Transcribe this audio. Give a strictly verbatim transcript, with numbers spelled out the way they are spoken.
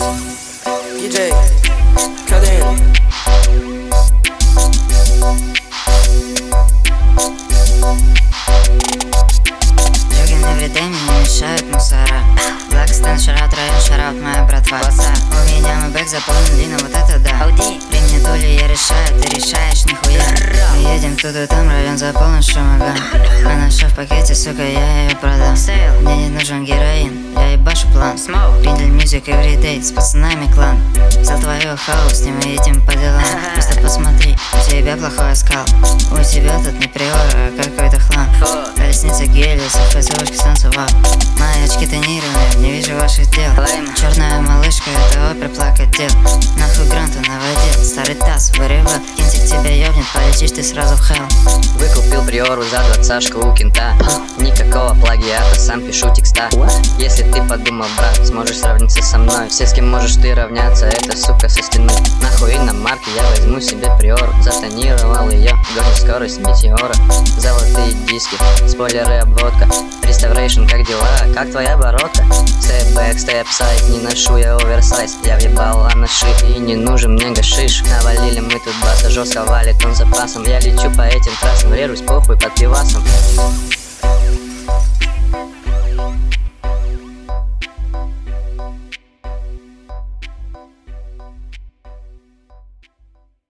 диджей, Каден. Джогин everyday, мне не мешают мусора. Blackstone, шарат, район, шараут, моя братва. У меня мой бэк заполнен длинно, вот это да. При мне тули, я решаю, ты решаешь, нихуя. Мы едем тут и там, район заполнен шумаган. А наша в пакете, сука, я ее продам. Мне не нужен героин, я ебашу план. Гриндель мьюзик everyday, с пацанами клан. Взял твою хаус, не мы едем по делам. Просто посмотри, у тебя плохой оскал. У тебя тут не приора, а какой-то хлам. Колесница гелиса, фейсовушки солнца, вау. Мои очки тонированные, не вижу ваших дел. Черная малышка, это опер, плакать дел. Нахуй гранта наводил, старый таз вырывал. Кинтик тебя ёбнет, полетишь ты сразу в хелл. Выкупил приору за двадцашку у кента. Никакого плагиата, сам пишу текста. Если ты подумал, брат, сможешь сравниться со мной. Все, с кем можешь ты равняться, это сука со стены. Нахуй иномарки, я возьму себе приору. Затонировал ее, гонит скорость метеора. Золотые диски, спойлеры, обводка. Реставрейшн, как дела, как твоя оборотка? Степ бэк, степ сайд, не ношу я оверсайз. Я въебал анаши и не нужен мне гашиш. Навалили мы тут баса, жестко валит он запасом. Я лечу по этим трассам, врежусь похуй под пивасом.